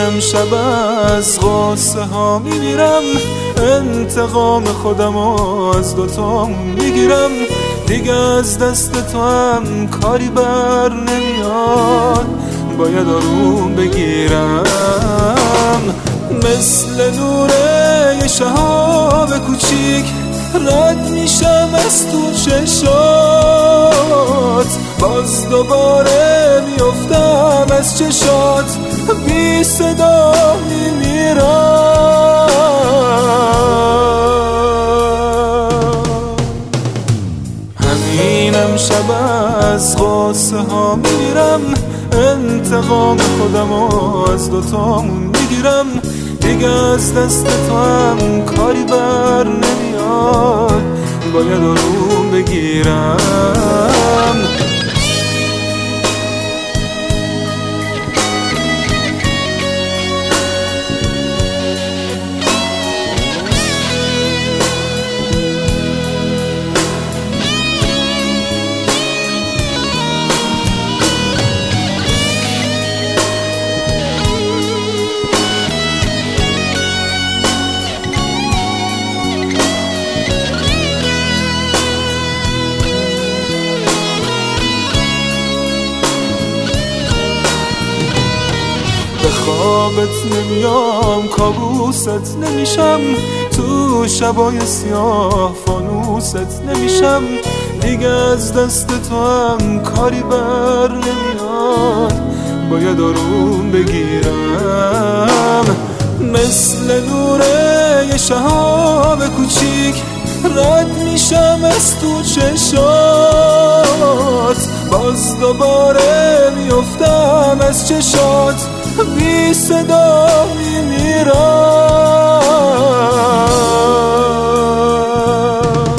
امشب از قصه ها میمیرم، انتقام خودم از دوتامون میگیرم. دیگه از دست تو هم کاری بر نمیاد، باید آروم بگیرم. مثل نور یه شهاب کوچیک رد میشم از تو چشات، باز دوباره میفتم از چشات، بی صدا میمیرم. همین امشب از قصه ها میمیرم، انتقام خودم از دوتامون میگیرم. دیگه از دست تو هم کاری بر نمیاد، باید آروم بگیرم. به خوابت نمیام، کابوست نمیشم، تو شبای سیاه فانوست نمیشم. دیگه از دست تو هم کاری بر نمیاد، باید آروم بگیرم. مثل نور یه شهاب کوچیک رد میشم از تو چشات، باز دوباره میفتم از چشات، بی صدا میمیرم.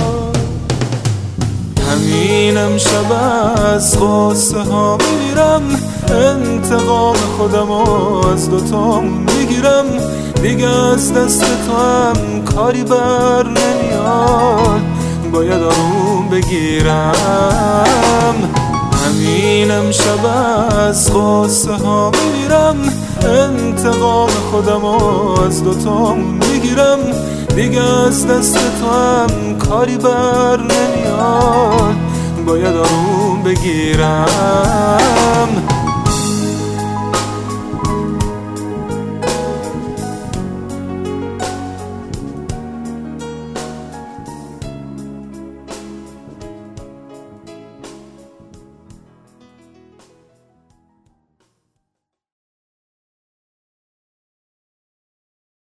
همین امشب از قصه ها میمیرم، انتقام خودم از دوتامون میگیرم. دیگه از دست تو هم کاری بر نمیاد، باید آروم بگیرم. همین امشب از قصه ها میمیرم، انتقام خودم از دوتامون میگیرم. دیگه از دست تو هم کاری بر نمیاد، باید آروم بگیرم.